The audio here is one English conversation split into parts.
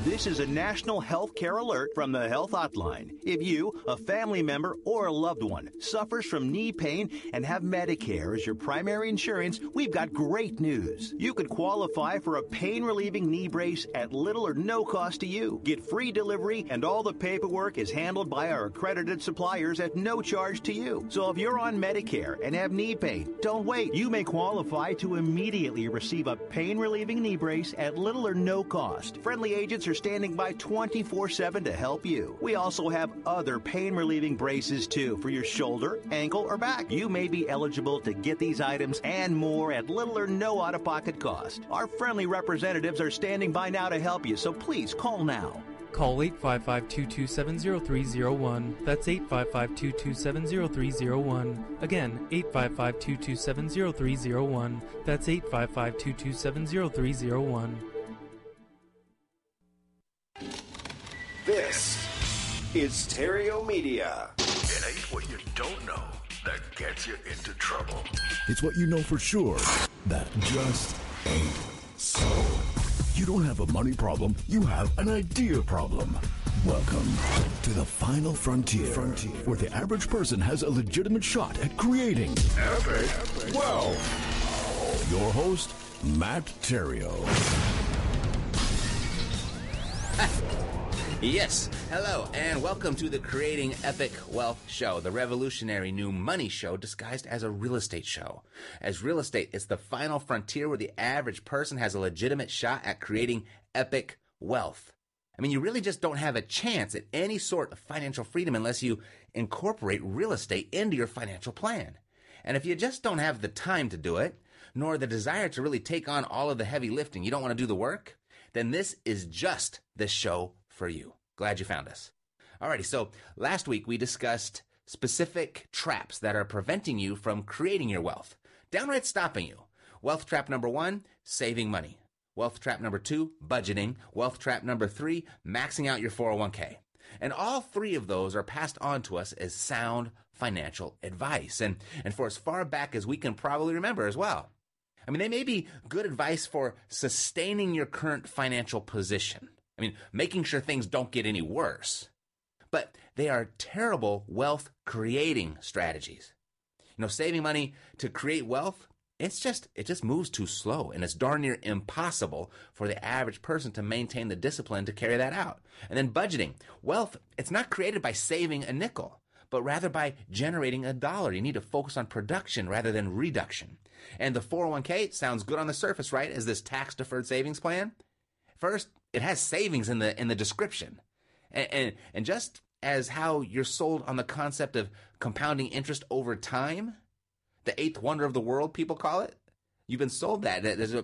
This is a national health care alert from the Health Hotline. If you, a family member, or a loved one suffers from knee pain and have Medicare as your primary insurance, we've got great news. You could qualify for a pain-relieving knee brace at little or no cost to you. Get free delivery, and all the paperwork is handled by our accredited suppliers at no charge to you. So if you're on Medicare and have knee pain, don't wait. You may qualify to immediately receive a pain-relieving knee brace at little or no cost. Friendly agents are standing by 24/7 to help you. We also have other pain-relieving braces too for your shoulder, ankle, or back. You may be eligible to get these items and more at little or no out-of-pocket cost. Our friendly representatives are standing by now to help you, so please call now. Call 855-227-0301. That's 855-227-0301. Again, 855-227-0301. That's 855-227-0301. This is Stereo Media. It ain't what you don't know that gets you into trouble. It's what you know for sure that just ain't so. You don't have a money problem, you have an idea problem. Welcome to the final frontier, where the average person has a legitimate shot at creating epic wealth. Your host, Matt Theriault. Yes, hello, and welcome to the Creating Epic Wealth Show, the revolutionary new money show disguised as a real estate show. As real estate, it's the final frontier where the average person has a legitimate shot at creating epic wealth. I mean, you really just don't have a chance at any sort of financial freedom unless you incorporate real estate into your financial plan. And if you just don't have the time to do it, nor the desire to really take on all of the heavy lifting, you don't want to do the work, then this is just the show for you. Glad you found us. Alrighty, so last week we discussed specific traps that are preventing you from creating your wealth, downright stopping you. Wealth trap number 1, saving money. Wealth trap number 2, budgeting. Wealth trap number 3, maxing out your 401k. And all three of those are passed on to us as sound financial advice, and for as far back as we can probably remember as well. I mean, they may be good advice for sustaining your current financial position. I mean, making sure things don't get any worse. But they are terrible wealth creating strategies. You know, saving money to create wealth, it just moves too slow, and it's darn near impossible for the average person to maintain the discipline to carry that out. And then budgeting. Wealth, it's not created by saving a nickel, but rather by generating $1. You need to focus on production rather than reduction. And the 401k sounds good on the surface, right? As this tax-deferred savings plan. First, it has savings in the description. And just as how you're sold on the concept of compounding interest over time, the eighth wonder of the world, people call it, you've been sold that.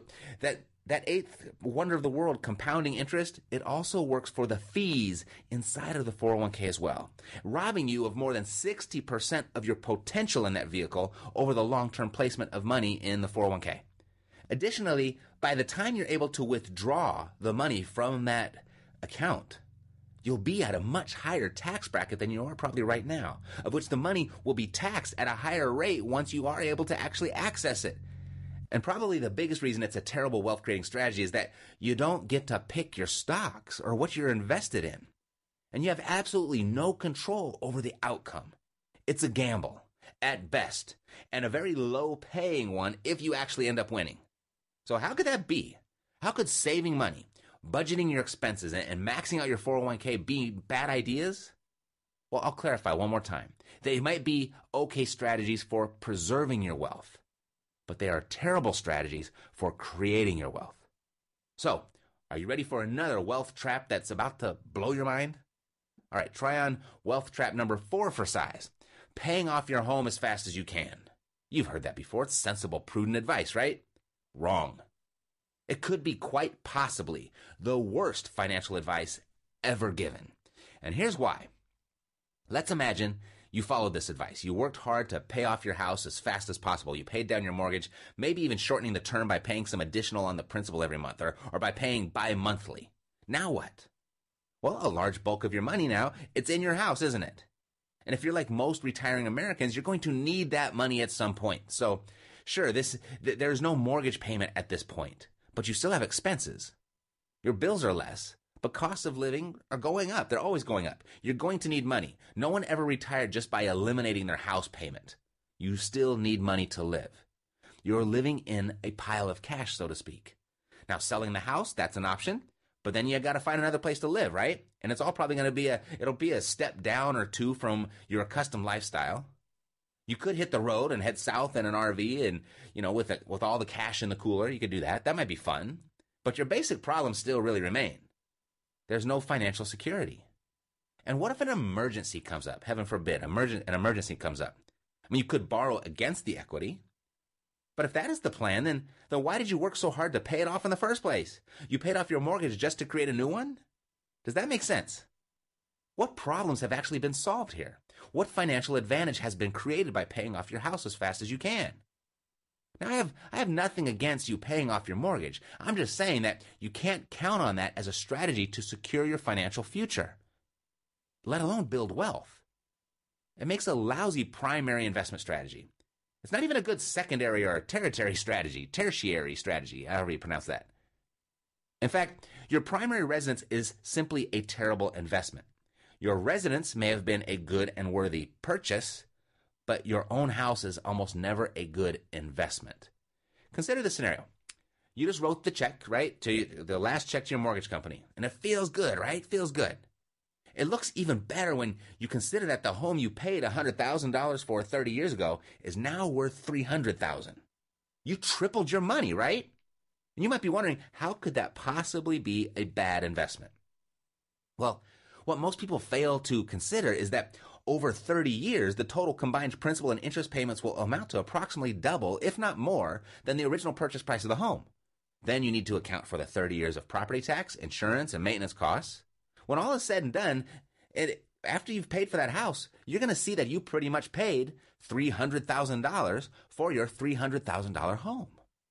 That eighth wonder of the world, compounding interest, it also works for the fees inside of the 401k as well, robbing you of more than 60% of your potential in that vehicle over the long-term placement of money in the 401k. Additionally, by the time you're able to withdraw the money from that account, you'll be at a much higher tax bracket than you are probably right now, of which the money will be taxed at a higher rate once you are able to actually access it. And probably the biggest reason it's a terrible wealth creating strategy is that you don't get to pick your stocks or what you're invested in. And you have absolutely no control over the outcome. It's a gamble, at best, and a very low paying one if you actually end up winning. So how could that be? How could saving money, budgeting your expenses, and maxing out your 401k be bad ideas? Well, I'll clarify one more time. They might be okay strategies for preserving your wealth, but they are terrible strategies for creating your wealth. So, are you ready for another wealth trap that's about to blow your mind? All right, try on wealth trap number 4 for size. Paying off your home as fast as you can. You've heard that before. It's sensible, prudent advice, right? Wrong. It could be quite possibly the worst financial advice ever given. And here's why. Let's imagine you followed this advice. You worked hard to pay off your house as fast as possible. You paid down your mortgage, maybe even shortening the term by paying some additional on the principal every month, or by paying bi-monthly. Now what? Well, a large bulk of your money now, it's in your house, isn't it? And if you're like most retiring Americans, you're going to need that money at some point. So, sure, there's no mortgage payment at this point, but you still have expenses. Your bills are less, But costs of living are going up. They're always going up. You're going to need money. No one ever retired just by eliminating their house payment. You still need money to live. You're living in a pile of cash, so to speak. Now, selling the house, that's an option. But then you got to find another place to live, right? And it's all probably going to be it'll be a step down or two from your accustomed lifestyle. You could hit the road and head south in an RV and, with all the cash in the cooler, you could do that. That might be fun. But your basic problems still really remain. There's no financial security. And what if an emergency comes up? Heaven forbid, an emergency comes up. I mean, you could borrow against the equity. But if that is the plan, then why did you work so hard to pay it off in the first place? You paid off your mortgage just to create a new one? Does that make sense? What problems have actually been solved here? What financial advantage has been created by paying off your house as fast as you can? Now, I have nothing against you paying off your mortgage. I'm just saying that you can't count on that as a strategy to secure your financial future, let alone build wealth. It makes a lousy primary investment strategy. It's not even a good secondary or tertiary strategy, however you pronounce that. In fact, your primary residence is simply a terrible investment. Your residence may have been a good and worthy purchase, but your own house is almost never a good investment. Consider this scenario. You just wrote the check, right, to the last check to your mortgage company, and it feels good, right? Feels good. It looks even better when you consider that the home you paid $100,000 for 30 years ago is now worth $300,000. You tripled your money, right? And you might be wondering, how could that possibly be a bad investment? Well, what most people fail to consider is that over 30 years, the total combined principal and interest payments will amount to approximately double, if not more, than the original purchase price of the home. Then you need to account for the 30 years of property tax, insurance, and maintenance costs. When all is said and done, after you've paid for that house, you're going to see that you pretty much paid $300,000 for your $300,000 home.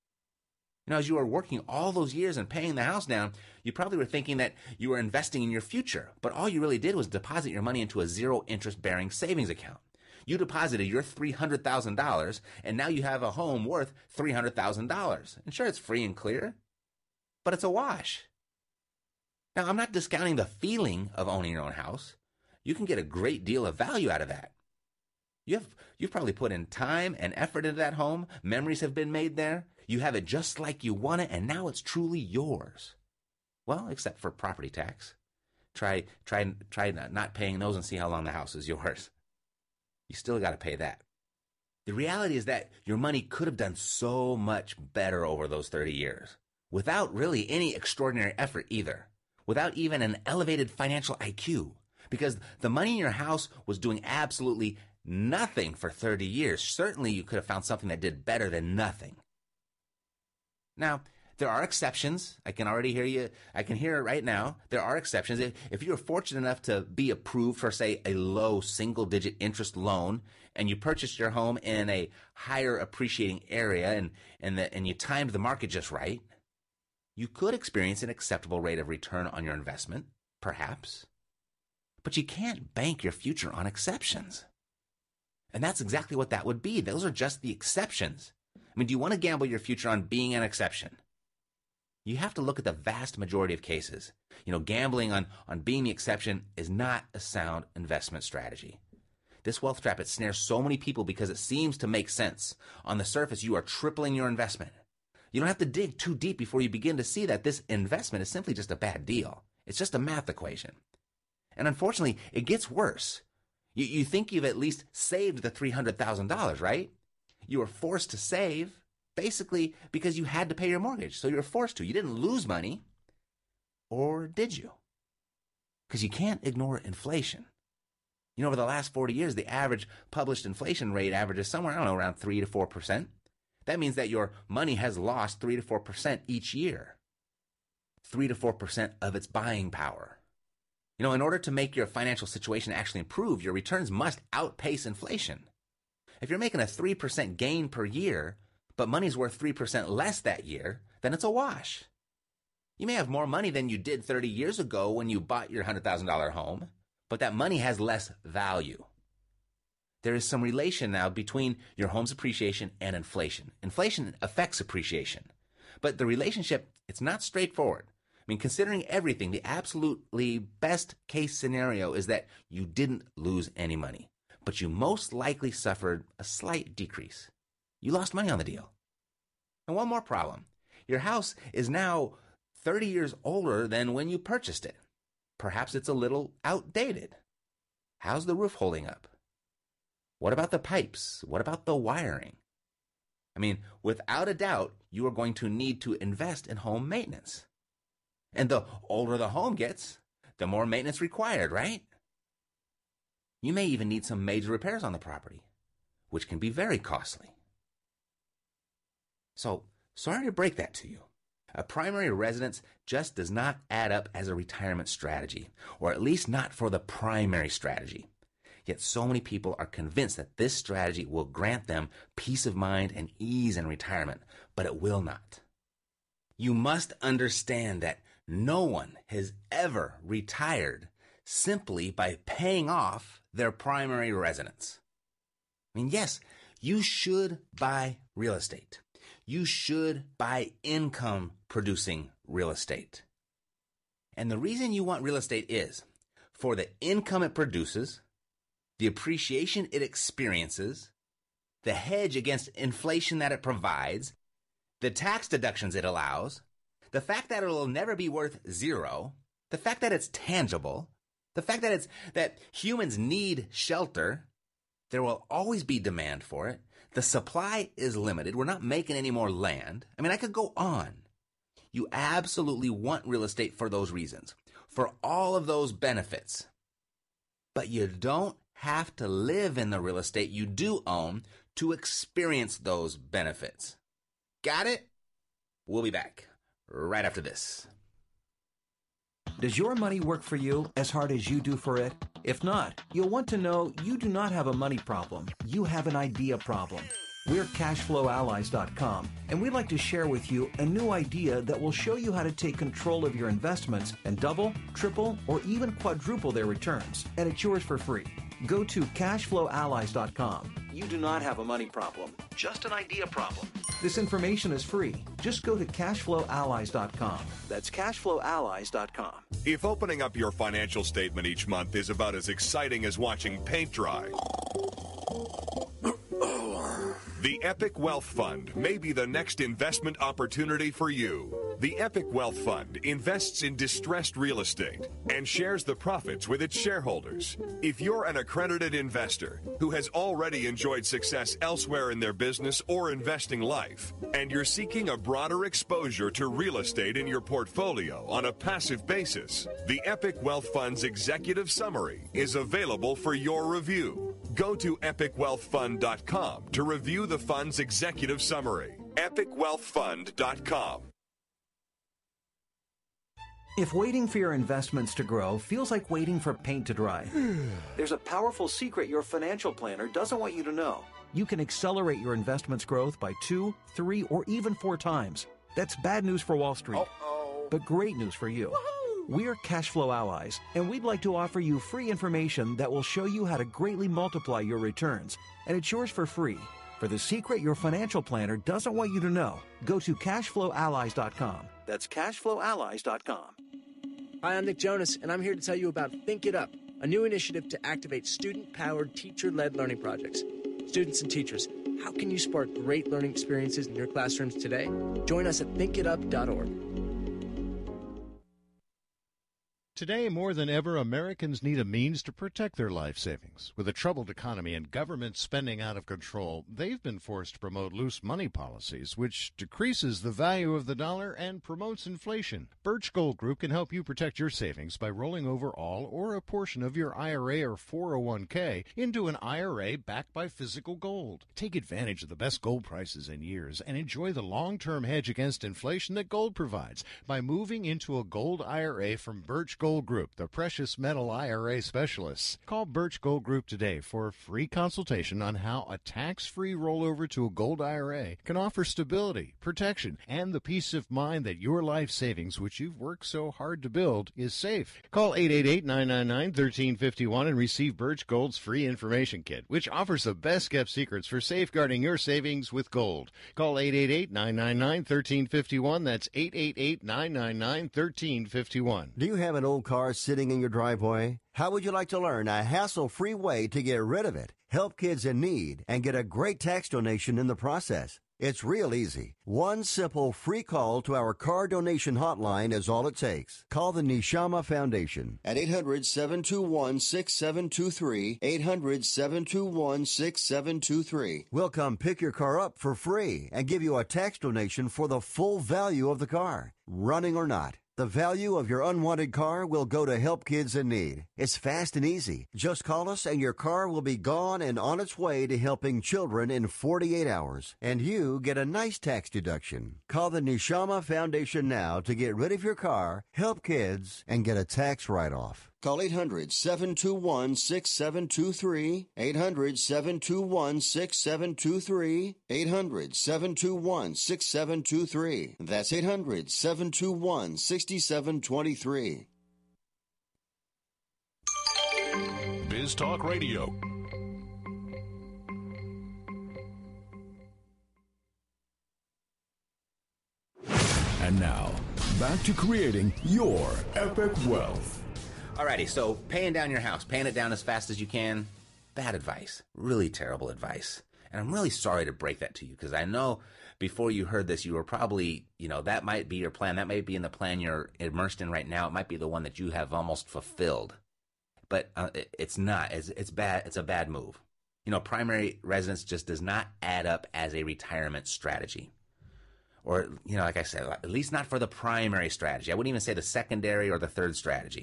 As you were working all those years and paying the house down, you probably were thinking that you were investing in your future, but all you really did was deposit your money into a zero interest-bearing savings account. You deposited your $300,000, and now you have a home worth $300,000. And sure, it's free and clear, but it's a wash. Now, I'm not discounting the feeling of owning your own house. You can get a great deal of value out of that. You've probably put in time and effort into that home. Memories have been made there. You have it just like you want it, and now it's truly yours. Well, except for property tax. Try not paying those and see how long the house is yours. You still got to pay that. The reality is that your money could have done so much better over those 30 years without really any extraordinary effort either, without even an elevated financial IQ, because the money in your house was doing absolutely nothing for 30 years. Certainly you could have found something that did better than nothing. Now, there are exceptions. I can already hear you. I can hear it right now. There are exceptions. If you were fortunate enough to be approved for, say, a low single-digit interest loan, and you purchased your home in a higher appreciating area, and you timed the market just right, you could experience an acceptable rate of return on your investment, perhaps. But you can't bank your future on exceptions. And that's exactly what that would be. Those are just the exceptions. I mean, do you want to gamble your future on being an exception? You have to look at the vast majority of cases. Gambling on being the exception is not a sound investment strategy. This wealth trap, it snares so many people because it seems to make sense. On the surface, you are tripling your investment. You don't have to dig too deep before you begin to see that this investment is simply just a bad deal. It's just a math equation. And unfortunately, it gets worse. You think you've at least saved the $300,000, right? You were forced to save, basically because you had to pay your mortgage, so you were forced to. You didn't lose money, or did you? Because you can't ignore inflation. Over the last 40 years, the average published inflation rate averages somewhere, around 3 to 4%. That means that your money has lost 3 to 4% each year. 3 to 4% of its buying power. In order to make your financial situation actually improve, your returns must outpace inflation. If you're making a 3% gain per year, but money's worth 3% less that year, then it's a wash. You may have more money than you did 30 years ago when you bought your $100,000 home, but that money has less value. There is some relation now between your home's appreciation and inflation. Inflation affects appreciation, but the relationship, it's not straightforward. mean, considering everything, the absolutely best case scenario is that you didn't lose any money, but you most likely suffered a slight decrease. You lost money on the deal. And one more problem. Your house is now 30 years older than when you purchased it. Perhaps it's a little outdated. How's the roof holding up? What about the pipes? What about the wiring? I mean, without a doubt, you are going to need to invest in home maintenance. And the older the home gets, the more maintenance required, right? You may even need some major repairs on the property, which can be very costly. So, sorry to break that to you. A primary residence just does not add up as a retirement strategy, or at least not for the primary strategy. Yet so many people are convinced that this strategy will grant them peace of mind and ease in retirement, but it will not. You must understand that no one has ever retired simply by paying off their primary residence. I mean, yes, you should buy real estate. You should buy income-producing real estate. And the reason you want real estate is for the income it produces, the appreciation it experiences, the hedge against inflation that it provides, the tax deductions it allows, the fact that it will never be worth zero, the fact that it's tangible, the fact that humans need shelter, there will always be demand for it. The supply is limited. We're not making any more land. I mean, I could go on. You absolutely want real estate for those reasons, for all of those benefits. But you don't have to live in the real estate you do own to experience those benefits. Got it? We'll be back right after this. Does your money work for you as hard as you do for it? If not, you'll want to know you do not have a money problem. You have an idea problem. We're CashflowAllies.com, and we'd like to share with you a new idea that will show you how to take control of your investments and double, triple, or even quadruple their returns. And it's yours for free. Go to CashflowAllies.com. You do not have a money problem, just an idea problem. This information is free. Just go to CashflowAllies.com. That's CashflowAllies.com. If opening up your financial statement each month is about as exciting as watching paint dry, the Epic Wealth Fund may be the next investment opportunity for you. The Epic Wealth Fund invests in distressed real estate and shares the profits with its shareholders. If you're an accredited investor who has already enjoyed success elsewhere in their business or investing life, and you're seeking a broader exposure to real estate in your portfolio on a passive basis, the Epic Wealth Fund's executive summary is available for your review. Go to epicwealthfund.com to review the fund's executive summary. epicwealthfund.com. If waiting for your investments to grow feels like waiting for paint to dry, there's a powerful secret your financial planner doesn't want you to know. You can accelerate your investments growth by 2, 3, or even 4 times. That's bad news for Wall Street, but great news for you. We're Cashflow Allies, and we'd like to offer you free information that will show you how to greatly multiply your returns, and it's yours for free. For the secret your financial planner doesn't want you to know, go to CashflowAllies.com. That's CashflowAllies.com. Hi, I'm Nick Jonas, and I'm here to tell you about Think It Up, a new initiative to activate student-powered, teacher-led learning projects. Students and teachers, how can you spark great learning experiences in your classrooms today? Join us at thinkitup.org. Today, more than ever, Americans need a means to protect their life savings. With a troubled economy and government spending out of control, they've been forced to promote loose money policies, which decreases the value of the dollar and promotes inflation. Birch Gold Group can help you protect your savings by rolling over all or a portion of your IRA or 401k into an IRA backed by physical gold. Take advantage of the best gold prices in years and enjoy the long-term hedge against inflation that gold provides by moving into a gold IRA from Birch Gold Gold Group, the precious metal IRA specialists. Call Birch Gold Group today for a free consultation on how a tax-free rollover to a gold IRA can offer stability, protection, and the peace of mind that your life savings, which you've worked so hard to build, is safe. Call 888-999-1351 and receive Birch Gold's free information kit, which offers the best-kept secrets for safeguarding your savings with gold. Call 888-999-1351. That's 888-999-1351. Do you have an old car sitting in your driveway? How would you like to learn a hassle-free way to get rid of it, help kids in need, and get a great tax donation in the process? It's real easy. One simple free call to our car donation hotline is all it takes. Call the Neshama Foundation at 800-721-6723, 800-721-6723. We'll come pick your car up for free and give you a tax donation for the full value of the car, running or not. The value of your unwanted car will go to help kids in need. It's fast and easy. Just call us and your car will be gone and on its way to helping children in 48 hours. And you get a nice tax deduction. Call the Neshama Foundation now to get rid of your car, help kids, and get a tax write-off. Call 800-721-6723, 800-721-6723, 800-721-6723. That's 800-721-6723. Biz Talk Radio. And now, back to creating your epic wealth. Alrighty, so paying down your house, paying it down as fast as you can, bad advice, really terrible advice. And I'm really sorry to break that to you, because I know before you heard this, you were probably, that might be your plan. That might be in the plan you're immersed in right now. It might be the one that you have almost fulfilled. But it's not. It's bad. It's a bad move. Primary residence just does not add up as a retirement strategy. Or, like I said, at least not for the primary strategy. I wouldn't even say the secondary or the third strategy.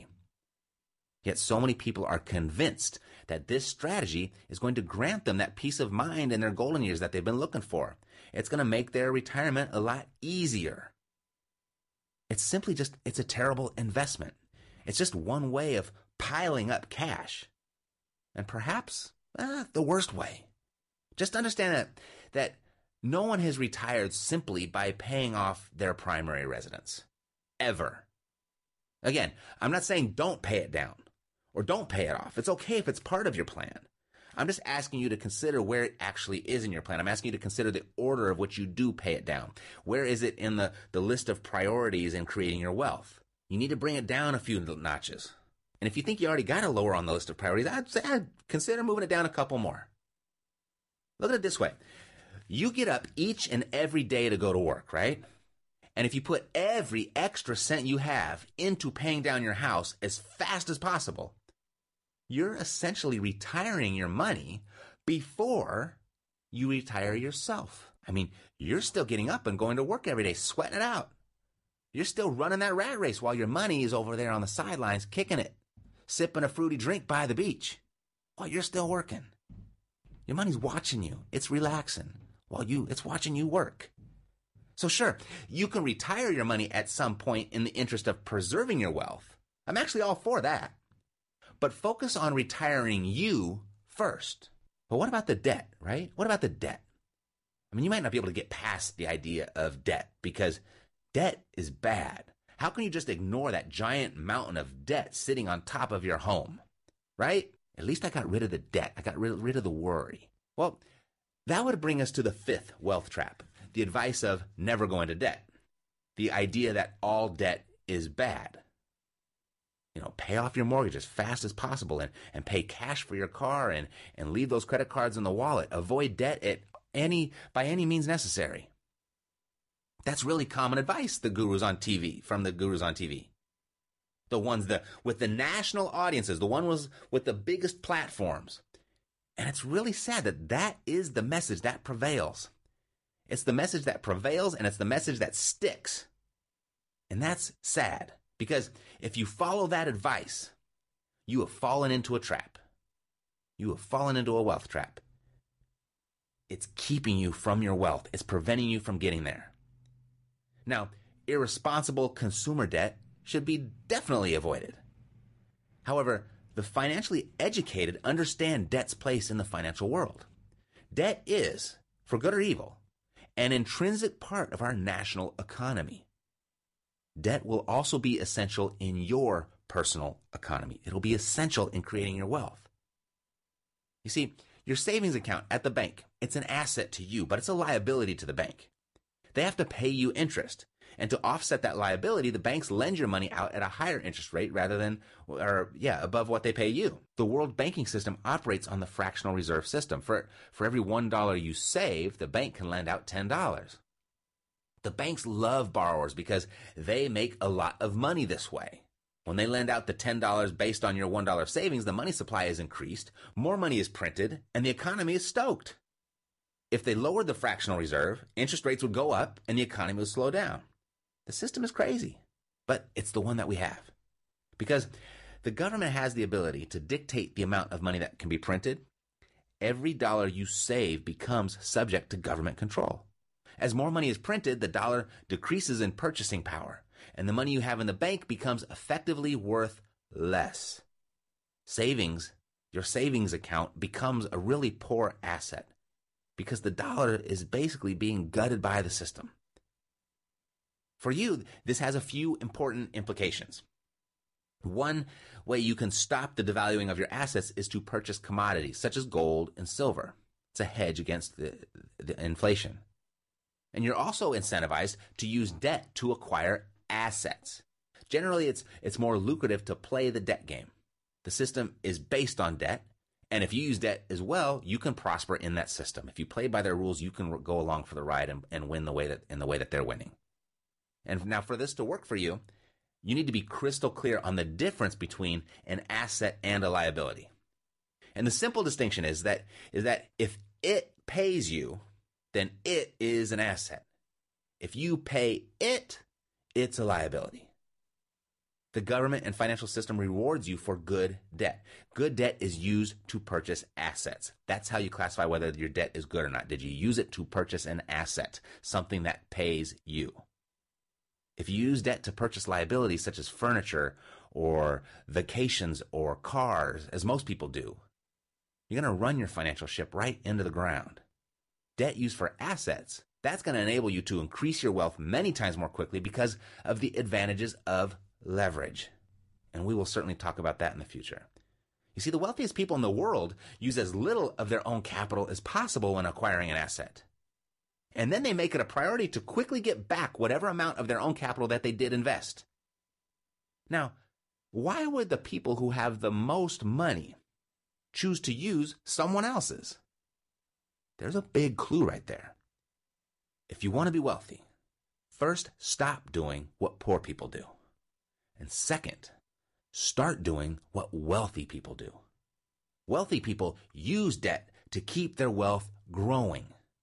Yet so many people are convinced that this strategy is going to grant them that peace of mind in their golden years that they've been looking for. It's going to make their retirement a lot easier. It's a terrible investment. It's just one way of piling up cash. And perhaps the worst way. Just understand that no one has retired simply by paying off their primary residence. Ever. Again, I'm not saying don't pay it down. Or don't pay it off. It's okay if it's part of your plan. I'm just asking you to consider where it actually is in your plan. I'm asking you to consider the order of which you do pay it down. Where is it in the list of priorities in creating your wealth? You need to bring it down a few notches. And if you think you already got it lower on the list of priorities, I'd consider moving it down a couple more. Look at it this way. You get up each and every day to go to work, right? And if you put every extra cent you have into paying down your house as fast as possible, you're essentially retiring your money before you retire yourself. I mean, you're still getting up and going to work every day, sweating it out. You're still running that rat race while your money is over there on the sidelines, kicking it, sipping a fruity drink by the beach while you're still working. Your money's watching you. It's relaxing while it's watching you work. So sure, you can retire your money at some point in the interest of preserving your wealth. I'm actually all for that. But focus on retiring you first. But what about the debt, right? What about the debt? I mean, you might not be able to get past the idea of debt because debt is bad. How can you just ignore that giant mountain of debt sitting on top of your home, right? At least I got rid of the debt. I got rid of the worry. Well, that would bring us to the fifth wealth trap, the advice of never go into debt. The idea that all debt is bad. Pay off your mortgage as fast as possible and pay cash for your car and leave those credit cards in the wallet. Avoid debt by any means necessary. That's really common advice from the gurus on TV. The ones with the national audiences, the ones with the biggest platforms. And it's really sad that is the message that prevails. It's the message that prevails and it's the message that sticks. And that's sad. Because if you follow that advice, you have fallen into a trap. You have fallen into a wealth trap. It's keeping you from your wealth. It's preventing you from getting there. Now, irresponsible consumer debt should be definitely avoided. However, the financially educated understand debt's place in the financial world. Debt is, for good or evil, an intrinsic part of our national economy. Debt will also be essential in your personal economy. It'll be essential in creating your wealth. You see, your savings account at the bank, it's an asset to you, but it's a liability to the bank. They have to pay you interest. And to offset that liability, the banks lend your money out at a higher interest rate rather than, above what they pay you. The world banking system operates on the fractional reserve system. For every $1 you save, the bank can lend out $10. The banks love borrowers because they make a lot of money this way. When they lend out the $10 based on your $1 savings, the money supply is increased, more money is printed, and the economy is stoked. If they lowered the fractional reserve, interest rates would go up and the economy would slow down. The system is crazy, but it's the one that we have. Because the government has the ability to dictate the amount of money that can be printed. Every dollar you save becomes subject to government control. As more money is printed, the dollar decreases in purchasing power, and the money you have in the bank becomes effectively worth less. Your savings account becomes a really poor asset because the dollar is basically being gutted by the system. For you, this has a few important implications. One way you can stop the devaluing of your assets is to purchase commodities such as gold and silver. It's a hedge against the inflation. And you're also incentivized to use debt to acquire assets. Generally, it's more lucrative to play the debt game. The system is based on debt, and if you use debt as well, you can prosper in that system. If you play by their rules, you can go along for the ride and win in the way that they're winning. And now for this to work for you, you need to be crystal clear on the difference between an asset and a liability. And the simple distinction is that if it pays you, then it is an asset. If you pay it, it's a liability. The government and financial system rewards you for good debt. Good debt is used to purchase assets. That's how you classify whether your debt is good or not. Did you use it to purchase an asset, something that pays you? If you use debt to purchase liabilities such as furniture or vacations or cars, as most people do, you're going to run your financial ship right into the ground. Debt used for assets, that's going to enable you to increase your wealth many times more quickly because of the advantages of leverage. And we will certainly talk about that in the future. You see, the wealthiest people in the world use as little of their own capital as possible when acquiring an asset. And then they make it a priority to quickly get back whatever amount of their own capital that they did invest. Now, why would the people who have the most money choose to use someone else's? There's a big clue right there. If you want to be wealthy, first, stop doing what poor people do. And second, start doing what wealthy people do. Wealthy people use debt to keep their wealth growing.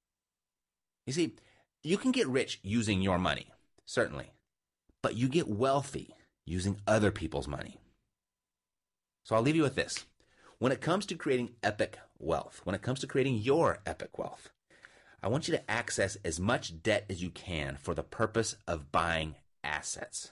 You see, you can get rich using your money, certainly, but you get wealthy using other people's money. So I'll leave you with this. When it comes to creating epic wealth, when it comes to creating your epic wealth, I want you to access as much debt as you can for the purpose of buying assets.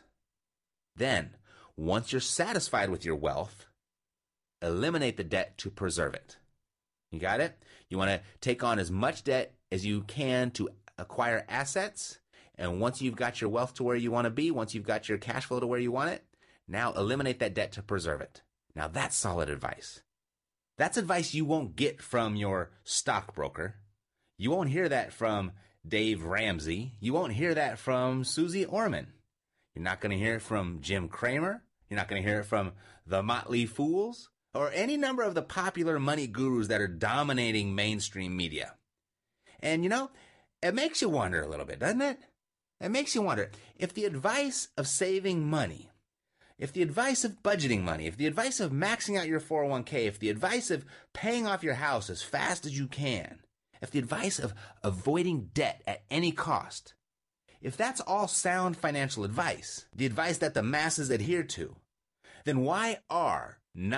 Then, once you're satisfied with your wealth, eliminate the debt to preserve it. You got it? You want to take on as much debt as you can to acquire assets, and once you've got your wealth to where you want to be, once you've got your cash flow to where you want it, now eliminate that debt to preserve it. Now that's solid advice. That's advice you won't get from your stockbroker. You won't hear that from Dave Ramsey. You won't hear that from Susie Orman. You're not going to hear it from Jim Cramer. You're not going to hear it from the Motley Fools or any number of the popular money gurus that are dominating mainstream media. And, it makes you wonder a little bit, doesn't it? It makes you wonder if the advice of saving money, if the advice of budgeting money, if the advice of maxing out your 401k, if the advice of paying off your house as fast as you can, if the advice of avoiding debt at any cost, if that's all sound financial advice, the advice that the masses adhere to, then why are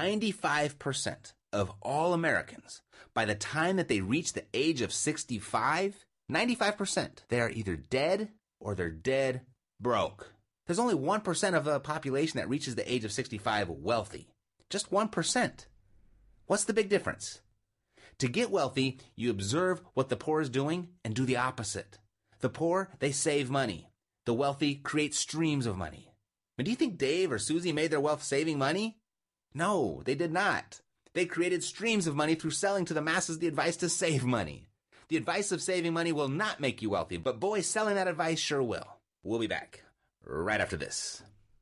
95% of all Americans, by the time that they reach the age of 65, 95%, they are either dead or they're dead broke? There's only 1% of the population that reaches the age of 65 wealthy. Just 1%. What's the big difference? To get wealthy, you observe what the poor is doing and do the opposite. The poor, they save money. The wealthy create streams of money. But do you think Dave or Susie made their wealth saving money? No, they did not. They created streams of money through selling to the masses the advice to save money. The advice of saving money will not make you wealthy, but boy, selling that advice sure will. We'll be back right after this.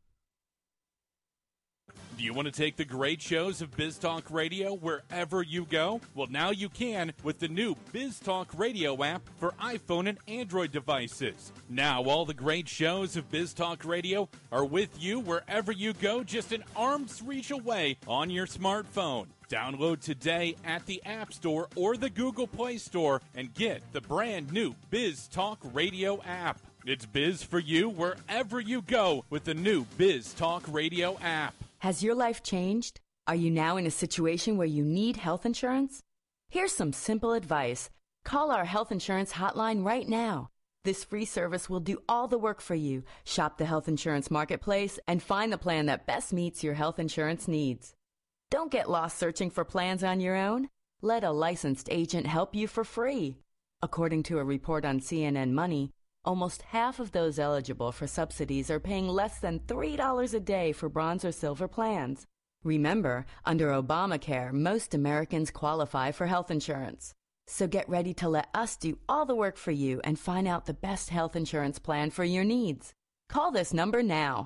Do you want to take the great shows of Biz Talk Radio wherever you go? Well, now you can with the new Biz Talk Radio app for iPhone and Android devices. Now all the great shows of Biz Talk Radio are with you wherever you go, just an arm's reach away on your smartphone. Download today at the App Store or the Google Play Store and get the brand new Biz Talk Radio app. It's Biz for you wherever you go with the new Biz Talk Radio app. Has your life changed? Are you now in a situation where you need health insurance? Here's some simple advice. Call our health insurance hotline right now. This free service will do all the work for you. Shop the health insurance marketplace and find the plan that best meets your health insurance needs. Don't get lost searching for plans on your own. Let a licensed agent help you for free. According to a report on CNN Money, almost half of those eligible for subsidies are paying less than $3 a day for bronze or silver plans. Remember, under Obamacare, most Americans qualify for health insurance. So get ready to let us do all the work for you and find out the best health insurance plan for your needs. Call this number now.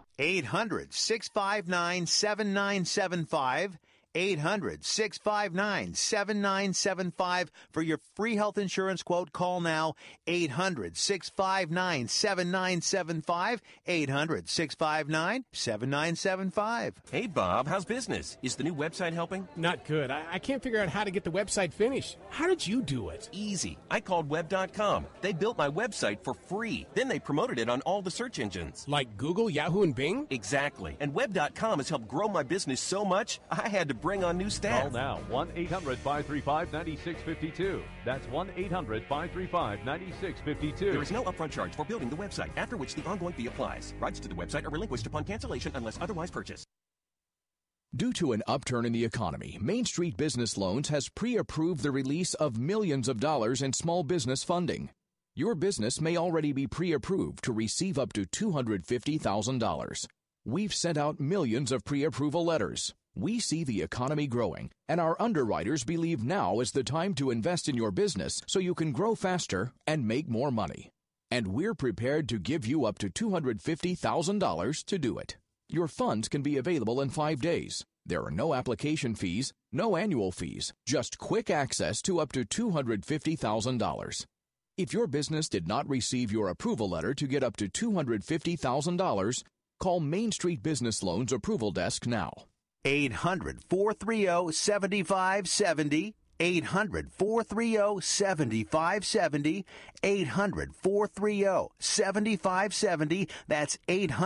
800-659-7975. 800-659-7975 for your free health insurance quote. Call now. 800-659-7975. 800-659-7975. Hey, Bob, how's business? Is the new website helping? Not good. I can't figure out how to get the website finished. How did you do it? Easy. I called Web.com. They built my website for free. Then they promoted it on all the search engines. Like Google, Yahoo, and Bing? Exactly. And Web.com has helped grow my business so much, I had to bring on new staff. Call now, 1-800-535-9652. That's 1-800-535-9652. There is no upfront charge for building the website, after which the ongoing fee applies. Rights to the website are relinquished upon cancellation unless otherwise purchased. Due to an upturn in the economy, Main Street Business Loans has pre-approved the release of millions of dollars in small business funding. Your business may already be pre-approved to receive up to $250,000. We've sent out millions of pre-approval letters. We see the economy growing, and our underwriters believe now is the time to invest in your business so you can grow faster and make more money. And we're prepared to give you up to $250,000 to do it. Your funds can be available in 5 days. There are no application fees, no annual fees, just quick access to up to $250,000. If your business did not receive your approval letter to get up to $250,000, call Main Street Business Loans Approval Desk now. 800-430-7570. 800-430-7570. 800-430-7570. That's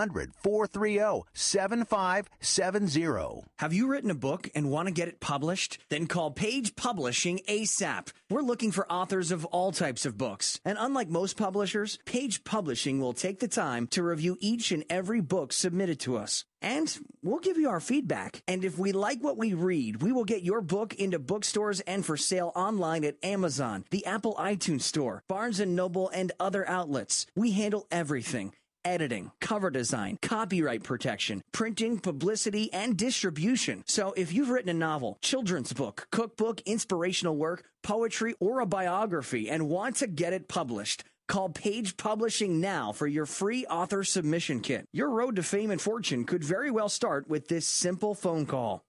800-430-7570. Have you written a book and want to get it published? Then call Page Publishing ASAP. We're looking for authors of all types of books. And unlike most publishers, Page Publishing will take the time to review each and every book submitted to us. And we'll give you our feedback. And if we like what we read, we will get your book into bookstores and for sale online at Amazon, the Apple iTunes Store, Barnes & Noble, and other outlets. We handle everything. Editing, cover design, copyright protection, printing, publicity, and distribution. So if you've written a novel, children's book, cookbook, inspirational work, poetry, or a biography and want to get it published, call Page Publishing now for your free author submission kit. Your road to fame and fortune could very well start with this simple phone call.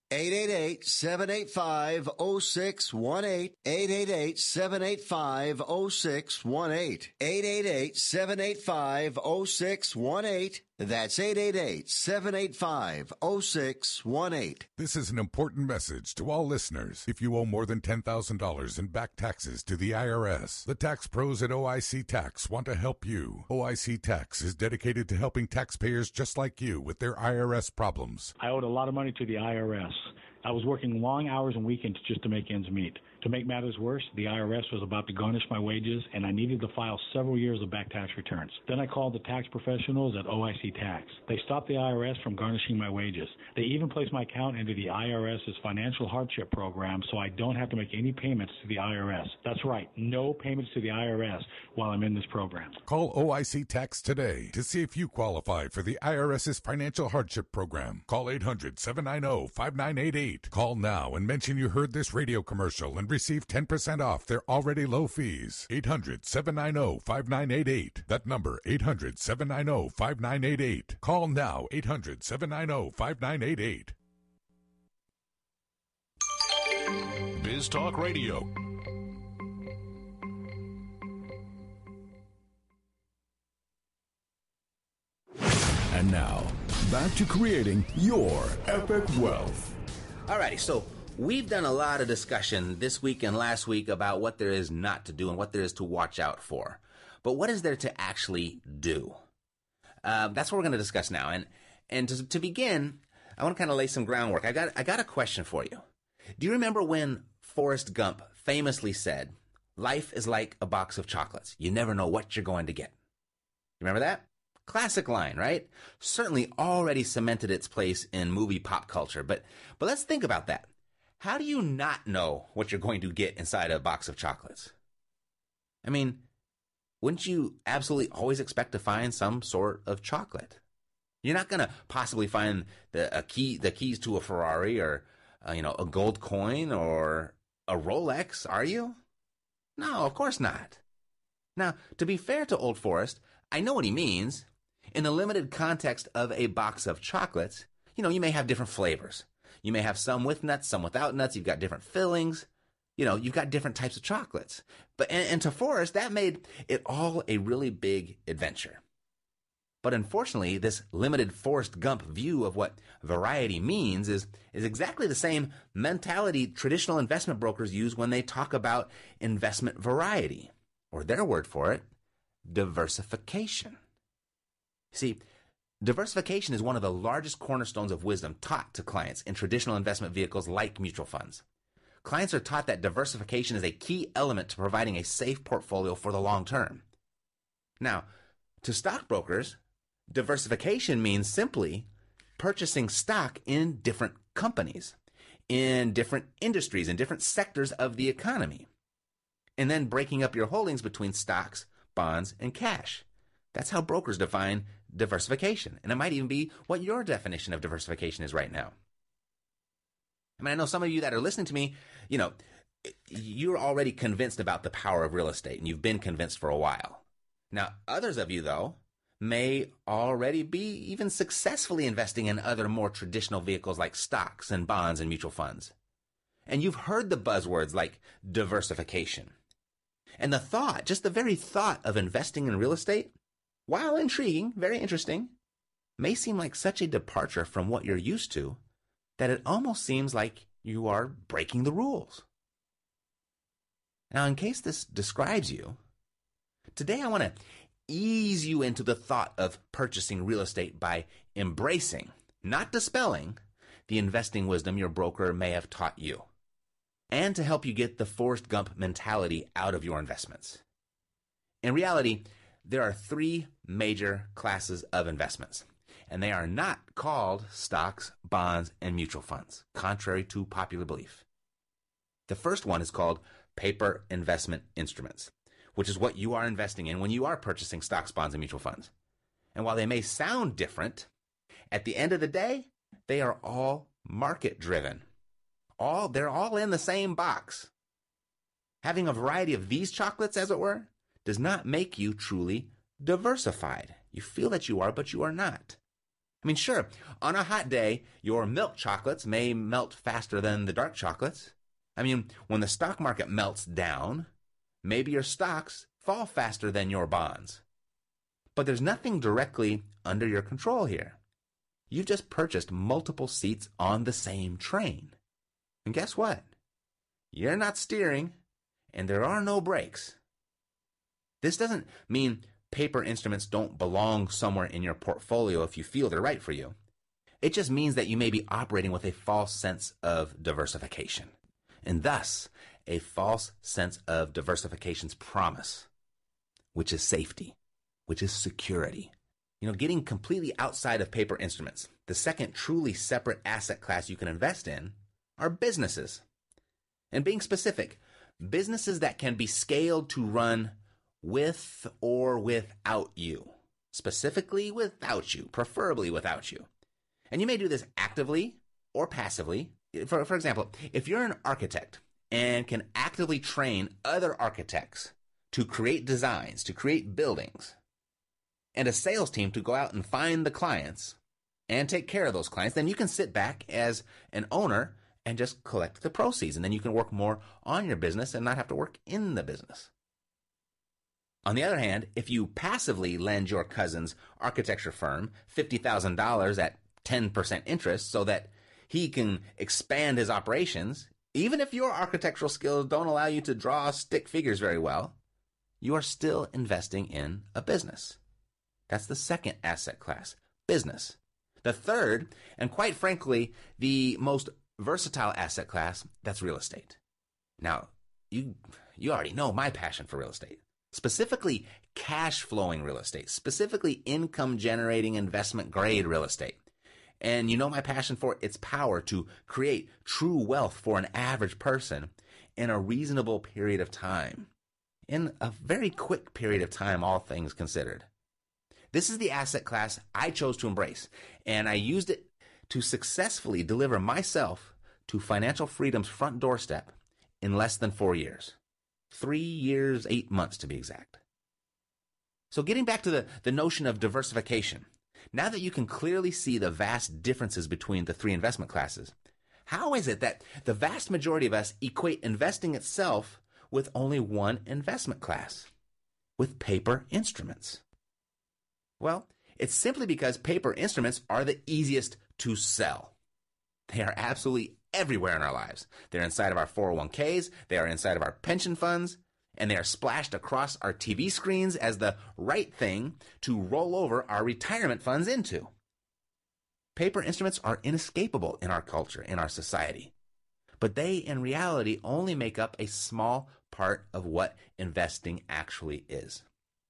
888-785-0618. 888-785-0618. 888-785-0618. That's 888-785-0618. This is an important message to all listeners. If you owe more than $10,000 in back taxes to the IRS, the tax pros at OIC Tax want to help you. OIC Tax is dedicated to helping taxpayers just like you with their IRS problems. I owed a lot of money to the IRS. I was working long hours and weekends just to make ends meet. To make matters worse, the IRS was about to garnish my wages, and I needed to file several years of back tax returns. Then I called the tax professionals at OIC Tax. They stopped the IRS from garnishing my wages. They even placed my account into the IRS's financial hardship program so I don't have to make any payments to the IRS. That's right, no payments to the IRS while I'm in this program. Call OIC Tax today to see if you qualify for the IRS's financial hardship program. Call 800-790-5988. Call now and mention you heard this radio commercial and receive 10% off their already low fees. 800-790-5988. That number, 800-790-5988. Call now, 800-790-5988. Biz Talk Radio. And now, back to creating your epic wealth. Alrighty, so we've done a lot of discussion this week and last week about what there is not to do and what there is to watch out for. But what is there to actually do? That's what we're going to discuss now. And to begin, I want to kind of lay some groundwork. I got a question for you. Do you remember when Forrest Gump famously said, "Life is like a box of chocolates. You never know what you're going to get"? You remember that? Classic line, right? Certainly already cemented its place in movie pop culture. But let's think about that. How do you not know what you're going to get inside a box of chocolates? I mean, wouldn't you absolutely always expect to find some sort of chocolate? You're not going to possibly find the keys to a Ferrari or a gold coin or a Rolex, are you? No, of course not. Now, to be fair to Old Forrest, I know what he means. In the limited context of a box of chocolates, you may have different flavors. You may have some with nuts, some without nuts. You've got different fillings. You've got different types of chocolates. And to Forrest, that made it all a really big adventure. But unfortunately, this limited Forrest Gump view of what variety means is exactly the same mentality traditional investment brokers use when they talk about investment variety, or their word for it, diversification. See, diversification is one of the largest cornerstones of wisdom taught to clients in traditional investment vehicles like mutual funds. Clients are taught that diversification is a key element to providing a safe portfolio for the long term. Now, to stockbrokers, diversification means simply purchasing stock in different companies, in different industries, in different sectors of the economy, and then breaking up your holdings between stocks, bonds, and cash. That's how brokers define diversification. And it might even be what your definition of diversification is right now. I mean, I know some of you that are listening to me, you're already convinced about the power of real estate, and you've been convinced for a while. Now, others of you, though, may already be even successfully investing in other more traditional vehicles like stocks and bonds and mutual funds. And you've heard the buzzwords like diversification. And the thought, just the very thought of investing in real estate, while intriguing, very interesting, may seem like such a departure from what you're used to that it almost seems like you are breaking the rules. Now, in case this describes you, today I want to ease you into the thought of purchasing real estate by embracing, not dispelling, the investing wisdom your broker may have taught you, and to help you get the Forrest Gump mentality out of your investments. In reality, there are three major classes of investments, and they are not called stocks, bonds, and mutual funds, contrary to popular belief. The first one is called paper investment instruments, which is what you are investing in when you are purchasing stocks, bonds, and mutual funds. And while they may sound different, at the end of the day, they are all market-driven. They're all in the same box. Having a variety of these chocolates, as it were, does not make you truly diversified. You feel that you are, but you are not. I mean, sure, on a hot day, your milk chocolates may melt faster than the dark chocolates. I mean, when the stock market melts down, maybe your stocks fall faster than your bonds. But there's nothing directly under your control here. You've just purchased multiple seats on the same train. And guess what? You're not steering, and there are no brakes. This doesn't mean paper instruments don't belong somewhere in your portfolio if you feel they're right for you. It just means that you may be operating with a false sense of diversification, and thus a false sense of diversification's promise, which is safety, which is security. Getting completely outside of paper instruments, the second truly separate asset class you can invest in are businesses. And being specific, businesses that can be scaled to run with or without you. Specifically without you, preferably without you. And you may do this actively or passively. For example, if you're an architect and can actively train other architects to create designs, to create buildings, and a sales team to go out and find the clients and take care of those clients, then you can sit back as an owner and just collect the proceeds. And then you can work more on your business and not have to work in the business. On the other hand, if you passively lend your cousin's architecture firm $50,000 at 10% interest so that he can expand his operations, even if your architectural skills don't allow you to draw stick figures very well, you are still investing in a business. That's the second asset class, business. The third, and quite frankly, the most versatile asset class, that's real estate. Now, you already know my passion for real estate, specifically cash flowing real estate, specifically income generating investment grade real estate. And you know my passion for its power to create true wealth for an average person in a reasonable period of time, in a very quick period of time, all things considered. This is the asset class I chose to embrace, and I used it to successfully deliver myself to financial freedom's front doorstep in less than 4 years. 3 years, 8 months to be exact. So getting back to the notion of diversification, now that you can clearly see the vast differences between the three investment classes, how is it that the vast majority of us equate investing itself with only one investment class, with paper instruments? Well, it's simply because paper instruments are the easiest to sell. They are absolutely everywhere in our lives. They're inside of our 401ks, they are inside of our pension funds, and they are splashed across our TV screens as the right thing to roll over our retirement funds into. Paper instruments are inescapable in our culture, in our society. But they, in reality, only make up a small part of what investing actually is.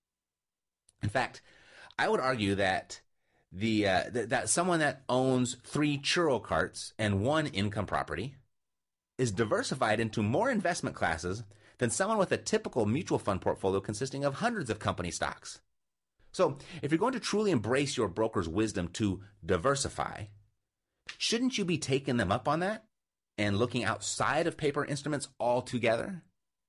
In fact, I would argue that that someone that owns 3 churro carts and 1 income property is diversified into more investment classes than someone with a typical mutual fund portfolio consisting of hundreds of company stocks. So, if you're going to truly embrace your broker's wisdom to diversify, shouldn't you be taking them up on that and looking outside of paper instruments altogether?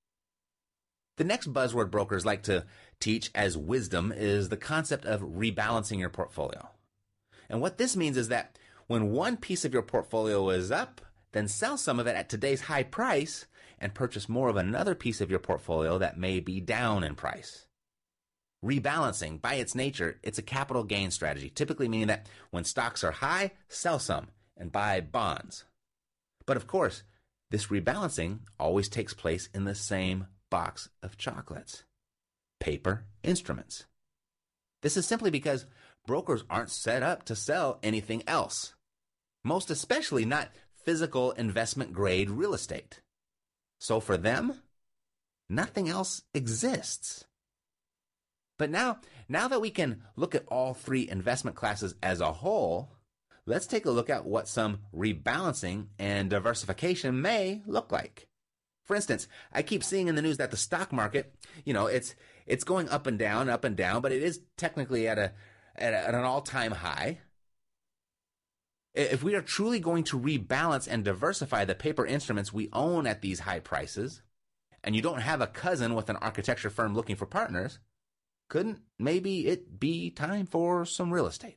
The next buzzword brokers like to teach as wisdom is the concept of rebalancing your portfolio. And what this means is that when one piece of your portfolio is up, then sell some of it at today's high price and purchase more of another piece of your portfolio that may be down in price. Rebalancing, by its nature, it's a capital gain strategy, typically meaning that when stocks are high, sell some and buy bonds. But of course, this rebalancing always takes place in the same box of chocolates, paper instruments. This is simply because brokers aren't set up to sell anything else, most especially not physical investment grade real estate. So for them, nothing else exists. But now that we can look at all 3 investment classes as a whole, let's take a look at what some rebalancing and diversification may look like. For instance, I keep seeing in the news that the stock market, it's going up and down, but it is technically at an all-time high. If we are truly going to rebalance and diversify the paper instruments we own at these high prices, and you don't have a cousin with an architecture firm looking for partners, couldn't maybe it be time for some real estate?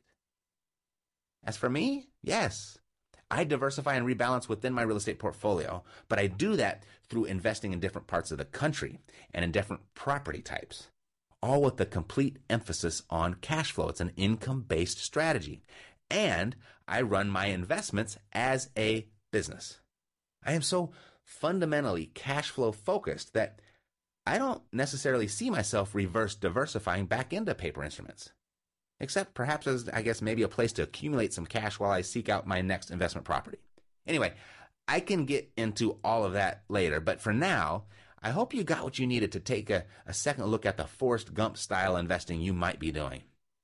As for me, yes. I diversify and rebalance within my real estate portfolio, but I do that through investing in different parts of the country and in different property types, all with the complete emphasis on cash flow. It's an income-based strategy. And I run my investments as a business. I am so fundamentally cash flow focused that I don't necessarily see myself reverse diversifying back into paper instruments. Except perhaps as, I guess, maybe a place to accumulate some cash while I seek out my next investment property. Anyway, I can get into all of that later, but for now, I hope you got what you needed to take a second look at the Forrest Gump style investing you might be doing.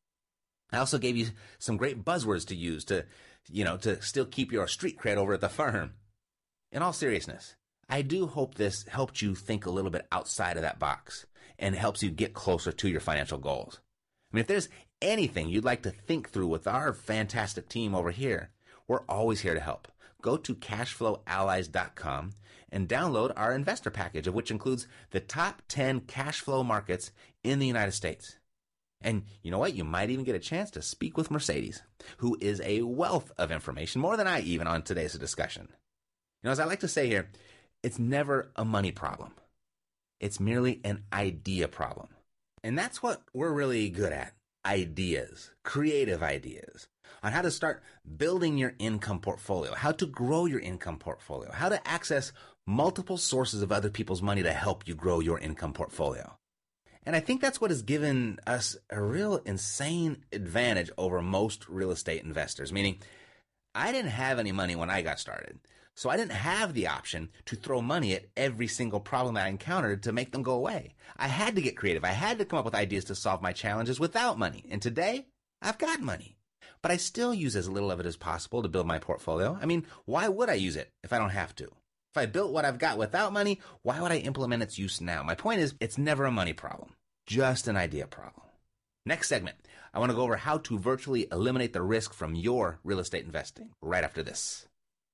I also gave you some great buzzwords to use to still keep your street cred over at the firm. In all seriousness, I do hope this helped you think a little bit outside of that box and helps you get closer to your financial goals. I mean, if there's anything you'd like to think through with our fantastic team over here, we're always here to help. Go to cashflowallies.com and download our investor package, of which includes the top 10 cash flow markets in the United States. And you know what? You might even get a chance to speak with Mercedes, who is a wealth of information, more than I even on today's discussion. As I like to say here, it's never a money problem. It's merely an idea problem. And that's what we're really good at. Ideas, creative ideas, on how to start building your income portfolio, how to grow your income portfolio, how to access multiple sources of other people's money to help you grow your income portfolio. And I think that's what has given us a real insane advantage over most real estate investors, meaning I didn't have any money when I got started. So I didn't have the option to throw money at every single problem I encountered to make them go away. I had to get creative. I had to come up with ideas to solve my challenges without money. And today, I've got money. But I still use as little of it as possible to build my portfolio. I mean, why would I use it if I don't have to? If I built what I've got without money, why would I implement its use now? My point is, it's never a money problem, just an idea problem. Next segment, I want to go over how to virtually eliminate the risk from your real estate investing right after this.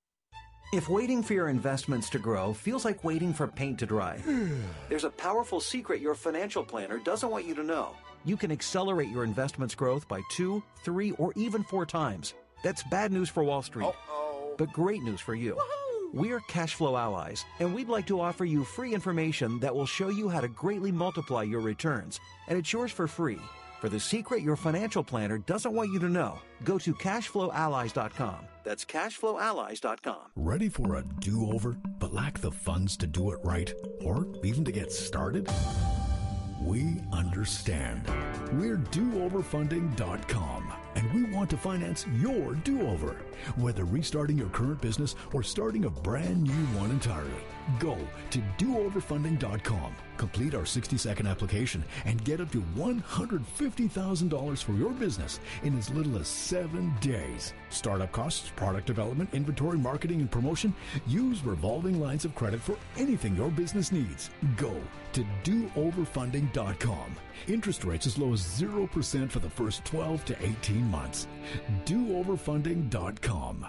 If waiting for your investments to grow feels like waiting for paint to dry, there's a powerful secret your financial planner doesn't want you to know. You can accelerate your investments growth by 2, 3, or even 4 times. That's bad news for Wall Street, but great news for you. We're Cashflow Allies, and we'd like to offer you free information that will show you how to greatly multiply your returns, and it's yours for free. For the secret your financial planner doesn't want you to know, go to cashflowallies.com. That's cashflowallies.com. Ready for a do-over, but lack the funds to do it right, or even to get started? We understand. We're DoOverFunding.com, and we want to finance your do-over. Whether restarting your current business or starting a brand new one entirely, go to DoOverFunding.com. Complete our 60-second application and get up to $150,000 for your business in as little as 7 days. Startup costs, product development, inventory, marketing, and promotion. Use revolving lines of credit for anything your business needs. Go to DoOverFunding.com. Interest rates as low as 0% for the first 12 to 18 months. DoOverFunding.com.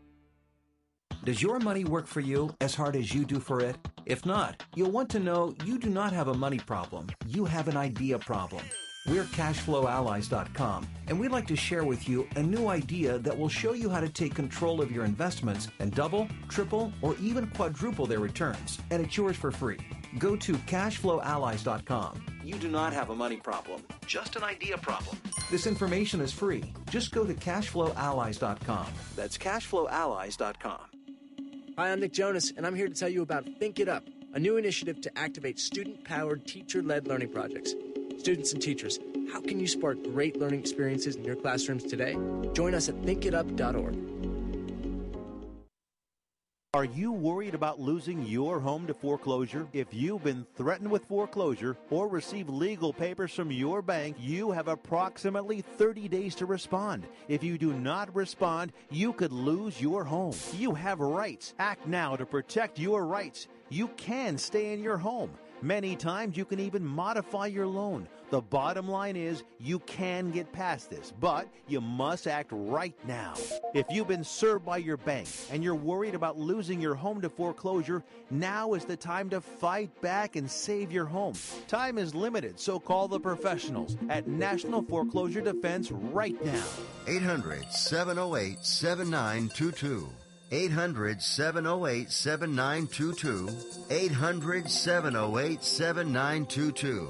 Does your money work for you as hard as you do for it? If not, you'll want to know you do not have a money problem. You have an idea problem. We're CashflowAllies.com, and we'd like to share with you a new idea that will show you how to take control of your investments and double, triple, or even quadruple their returns. And it's yours for free. Go to CashflowAllies.com. You do not have a money problem, just an idea problem. This information is free. Just go to CashflowAllies.com. That's CashflowAllies.com. Hi, I'm Nick Jonas, and I'm here to tell you about Think It Up, a new initiative to activate student-powered, teacher-led learning projects. Students and teachers, how can you spark great learning experiences in your classrooms today? Join us at thinkitup.org. Are you worried about losing your home to foreclosure? If you've been threatened with foreclosure or received legal papers from your bank, you have approximately 30 days to respond. If you do not respond, you could lose your home. You have rights. Act now to protect your rights. You can stay in your home. Many times you can even modify your loan. The bottom line is you can get past this, but you must act right now. If you've been served by your bank and you're worried about losing your home to foreclosure, now is the time to fight back and save your home. Time is limited, so call the professionals at National Foreclosure Defense right now. 800-708-7922. 800-708-7922. 800-708-7922.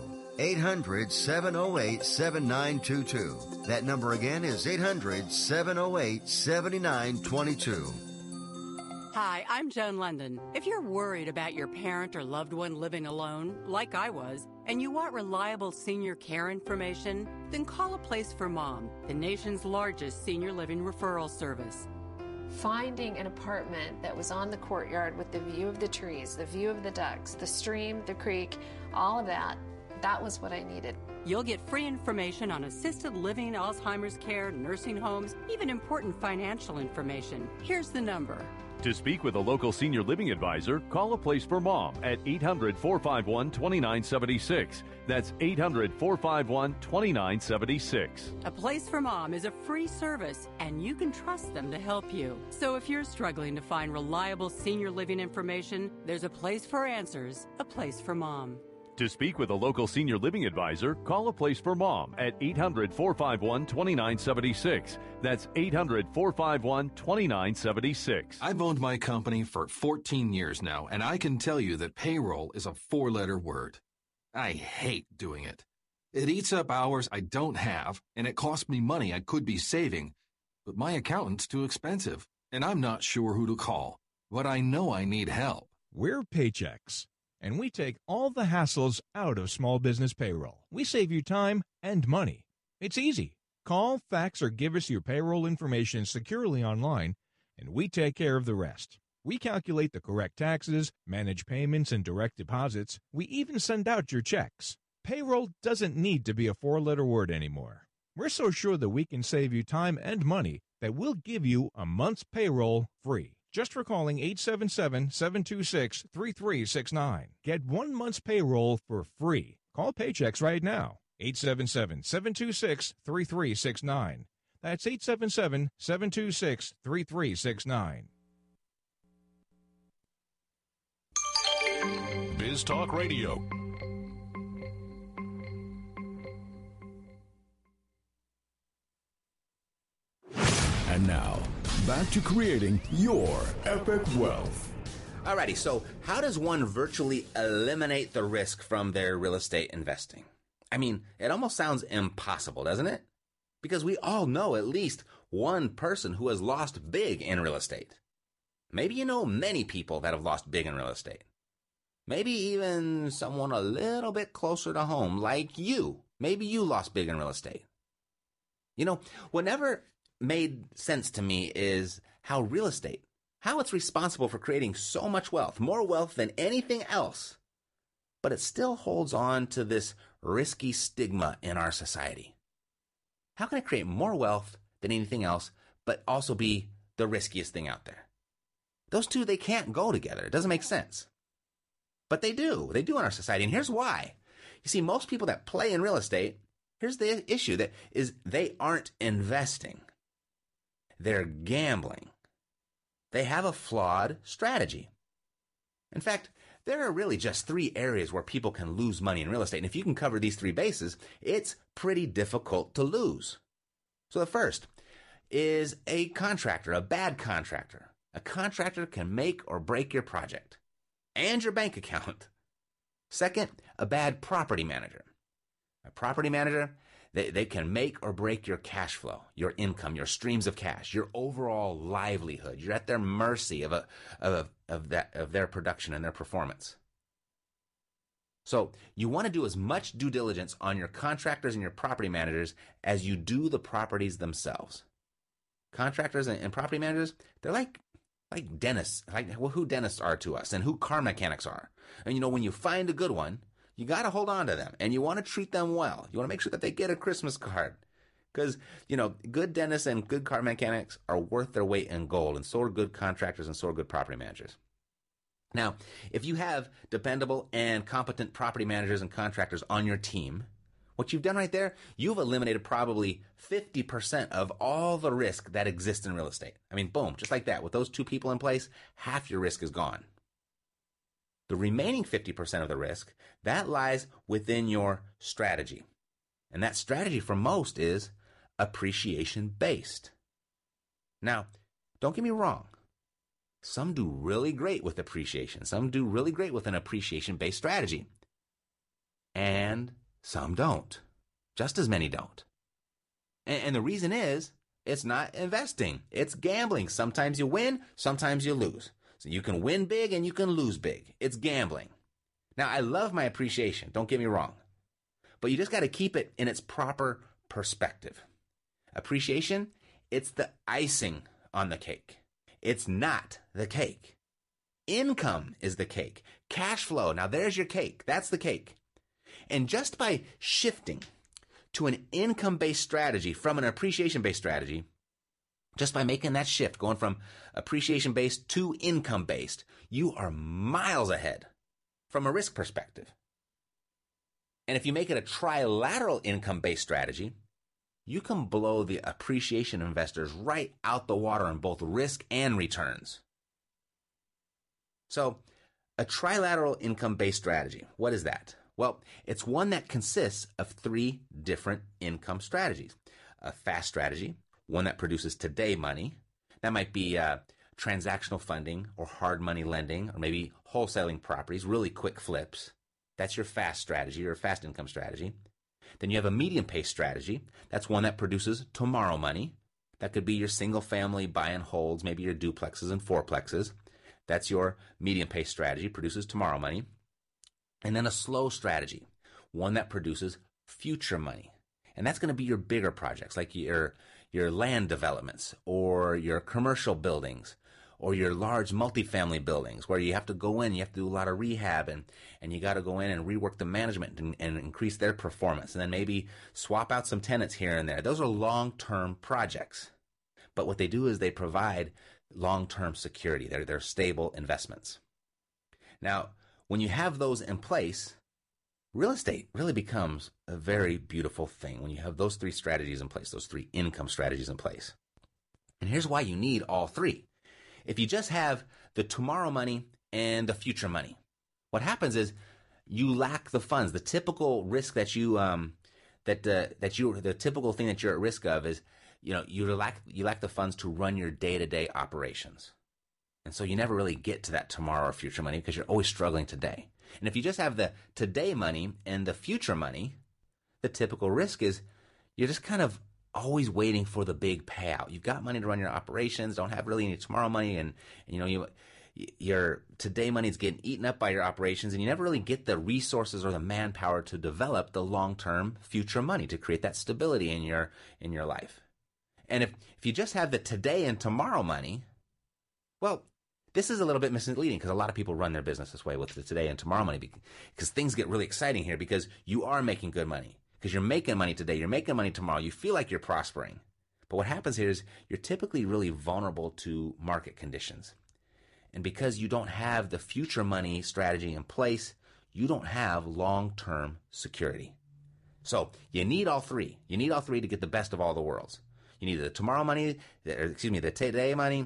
800-708-7922. That number again is 800-708-7922. Hi, I'm Joan London. If you're worried about your parent or loved one living alone, like I was, and you want reliable senior care information, then call A Place for Mom, the nation's largest senior living referral service. Finding an apartment that was on the courtyard with the view of the trees, the view of the ducks, the stream, the creek, all of that, that was what I needed. You'll get free information on assisted living, Alzheimer's care, nursing homes, even important financial information. Here's the number. To speak with a local senior living advisor, call A Place for Mom at 800-451-2976. That's 800-451-2976. A Place for Mom is a free service, and you can trust them to help you. So if you're struggling to find reliable senior living information, there's a place for answers, A Place for Mom. To speak with a local senior living advisor, call A Place for Mom at 800-451-2976. That's 800-451-2976. I've owned my company for 14 years now, and I can tell you that payroll is a 4-letter word. I hate doing it. It eats up hours I don't have, and it costs me money I could be saving. But my accountant's too expensive, and I'm not sure who to call. But I know I need help. We're Paychex, and we take all the hassles out of small business payroll. We save you time and money. It's easy. Call, fax, or give us your payroll information securely online, and we take care of the rest. We calculate the correct taxes, manage payments and direct deposits. We even send out your checks. Payroll doesn't need to be a 4-letter word anymore. We're so sure that we can save you time and money that we'll give you a month's payroll free. Just for calling 877-726-3369. Get 1 month's payroll for free. Call Paychex right now. 877-726-3369. That's 877-726-3369. Biz Talk Radio. And now, back to creating your epic wealth. Alrighty, so how does one virtually eliminate the risk from their real estate investing? I mean, it almost sounds impossible, doesn't it? Because we all know at least one person who has lost big in real estate. Maybe you know many people that have lost big in real estate. Maybe even someone a little bit closer to home, like you. Maybe you lost big in real estate. You know, what never made sense to me is how real estate, how it's responsible for creating so much wealth, more wealth than anything else, but it still holds on to this risky stigma in our society. How can it create more wealth than anything else, but also be the riskiest thing out there? Those two, they can't go together. It doesn't make sense. But they do. They do in our society, and here's why. You see, most people that play in real estate, here's the issue, that is they aren't investing. They're gambling. They have a flawed strategy. In fact, there are really just 3 areas where people can lose money in real estate. And if you can cover these 3 bases, it's pretty difficult to lose. So the first is a contractor, a bad contractor. A contractor can make or break your project and your bank account. Second, a bad property manager. A property manager, they can make or break your cash flow, your income, your streams of cash, your overall livelihood. You're at their mercy of their production and their performance. So you want to do as much due diligence on your contractors and your property managers as you do the properties themselves. Contractors and property managers, they're like dentists, who dentists are to us and who car mechanics are. And you know, when you find a good one, you got to hold on to them and you want to treat them well. You want to make sure that they get a Christmas card because, you know, good dentists and good car mechanics are worth their weight in gold, and so are good contractors and so are good property managers. Now, if you have dependable and competent property managers and contractors on your team, what you've done right there, you've eliminated probably 50% of all the risk that exists in real estate. I mean, boom, just like that. With those 2 people in place, half your risk is gone. The remaining 50% of the risk, that lies within your strategy. And that strategy for most is appreciation-based. Now, don't get me wrong. Some do really great with appreciation. Some do really great with an appreciation-based strategy. And some don't. Just as many don't. And the reason is, it's not investing. It's gambling. Sometimes you win, sometimes you lose. So you can win big and you can lose big. It's gambling. Now, I love my appreciation. Don't get me wrong. But you just got to keep it in its proper perspective. Appreciation, it's the icing on the cake. It's not the cake. Income is the cake. Cash flow, now there's your cake. That's the cake. And just by shifting to an income-based strategy from an appreciation-based strategy, just by making that shift, going from appreciation-based to income-based, you are miles ahead from a risk perspective. And if you make it a trilateral income-based strategy, you can blow the appreciation investors right out the water on both risk and returns. So, a trilateral income-based strategy, what is that? Well, it's one that consists of 3 different income strategies. A fast strategy, one that produces today money. That might be transactional funding or hard money lending or maybe wholesaling properties, really quick flips. That's your fast strategy or fast income strategy. Then you have a medium pace strategy. That's one that produces tomorrow money. That could be your single family buy and holds, maybe your duplexes and fourplexes. That's your medium pace strategy, produces tomorrow money. And then a slow strategy, one that produces future money. And that's going to be your bigger projects, like your land developments or your commercial buildings or your large multifamily buildings where you have to go in, you have to do a lot of rehab and you got to go in and rework the management and increase their performance and then maybe swap out some tenants here and there. Those are long-term projects. But what they do is they provide long-term security. They're stable investments. Now, when you have those in place, real estate really becomes a very beautiful thing when you have those 3 strategies in place, those 3 income strategies in place. And here's why you need all 3. If you just have the tomorrow money and the future money, what happens is you lack the funds. The typical risk that the typical thing that you're at risk of is, you lack the funds to run your day-to-day operations. And so you never really get to that tomorrow or future money because you're always struggling today. And if you just have the today money and the future money, the typical risk is you're just kind of always waiting for the big payout. You've got money to run your operations, don't have really any tomorrow money, and your today money is getting eaten up by your operations, and you never really get the resources or the manpower to develop the long-term future money to create that stability in your life. And if you just have the today and tomorrow money, well, this is a little bit misleading because a lot of people run their business this way with the today and tomorrow money because things get really exciting here because you are making good money. Because you're making money today, you're making money tomorrow, you feel like you're prospering. But what happens here is you're typically really vulnerable to market conditions. And because you don't have the future money strategy in place, you don't have long-term security. So you need all 3. You need all 3 to get the best of all the worlds. You need the tomorrow money, the today money.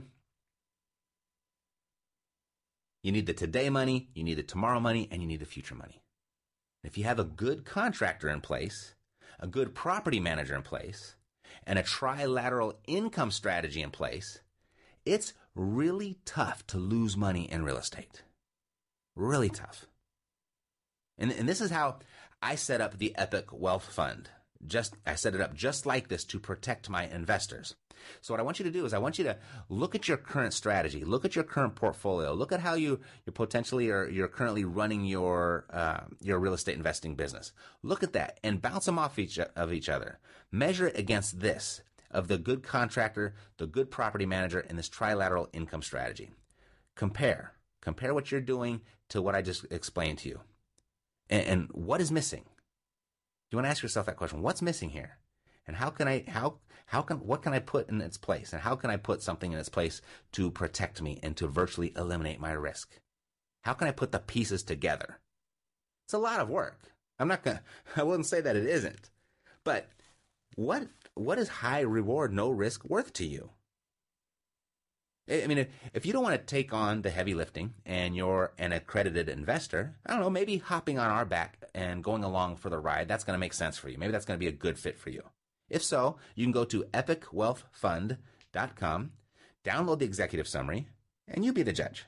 You need the today money, you need the tomorrow money, and you need the future money. If you have a good contractor in place, a good property manager in place, and a trilateral income strategy in place, it's really tough to lose money in real estate. Really tough. And this is how I set up the Epic Wealth Fund. I set it up just like this to protect my investors. So what I want you to do is I want you to look at your current strategy, look at your current portfolio, look at how you're currently running your real estate investing business. Look at that and bounce them off of each other. Measure it against this of the good contractor, the good property manager, and this trilateral income strategy. Compare what you're doing to what I just explained to you, and what is missing. You want to ask yourself that question: what's missing here? And what can I put in its place? And how can I put something in its place to protect me and to virtually eliminate my risk? How can I put the pieces together? It's a lot of work. I wouldn't say that it isn't. But what is high reward, no risk worth to you? I mean, if you don't want to take on the heavy lifting and you're an accredited investor, I don't know, maybe hopping on our back and going along for the ride, that's going to make sense for you. Maybe that's going to be a good fit for you. If so, you can go to epicwealthfund.com, download the executive summary, and you be the judge.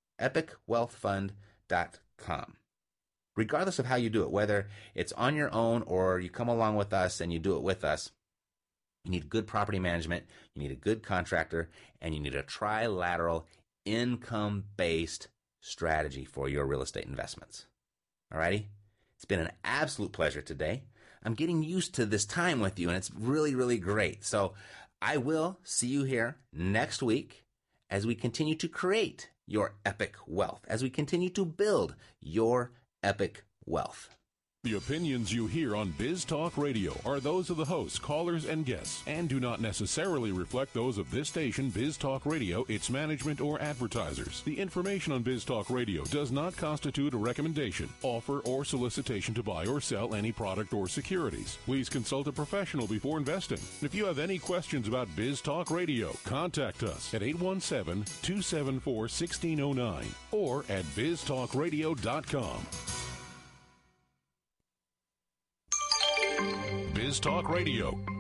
epicwealthfund.com. Regardless of how you do it, whether it's on your own or you come along with us and you do it with us, you need good property management, you need a good contractor, and you need a trilateral income-based strategy for your real estate investments. Alrighty? It's been an absolute pleasure today. I'm getting used to this time with you, and it's really, really great. So I will see you here next week as we continue to create your epic wealth, as we continue to build your epic wealth. The opinions you hear on Biz Talk Radio are those of the hosts, callers, and guests, and do not necessarily reflect those of this station, Biz Talk Radio, its management, or advertisers. The information on Biz Talk Radio does not constitute a recommendation, offer, or solicitation to buy or sell any product or securities. Please consult a professional before investing. If you have any questions about Biz Talk Radio, contact us at 817-274-1609 or at biztalkradio.com. Biz Talk Radio.